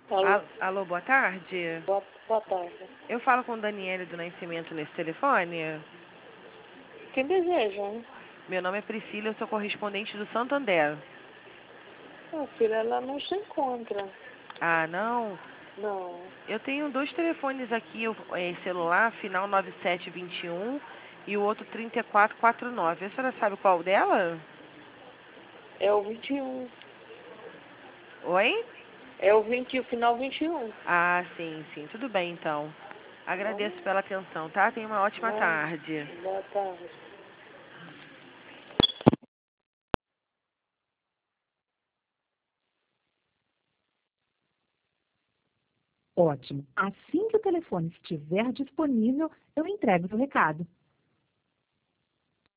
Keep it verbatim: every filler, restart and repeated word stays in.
Alô, Al- Alô, boa tarde. boa, boa tarde. Eu falo com Daniele do Nascimento nesse telefone. Quem deseja, né? Meu nome é Priscila, eu sou correspondente do Santander. Ah, filha, ela não se encontra. Ah, não? Não. Eu tenho dois telefones aqui, o- é, celular, final nove sete dois um e o outro trinta e quatro quarenta e nove. A senhora sabe qual dela? É o vinte e um. Oi? É o vinte, o final vinte e um. Ah, sim, sim. Tudo bem, então. Agradeço Não, pela atenção, tá? Tenha uma ótima não. tarde. Boa tarde. Ótimo. Assim que o telefone estiver disponível, eu entrego o recado.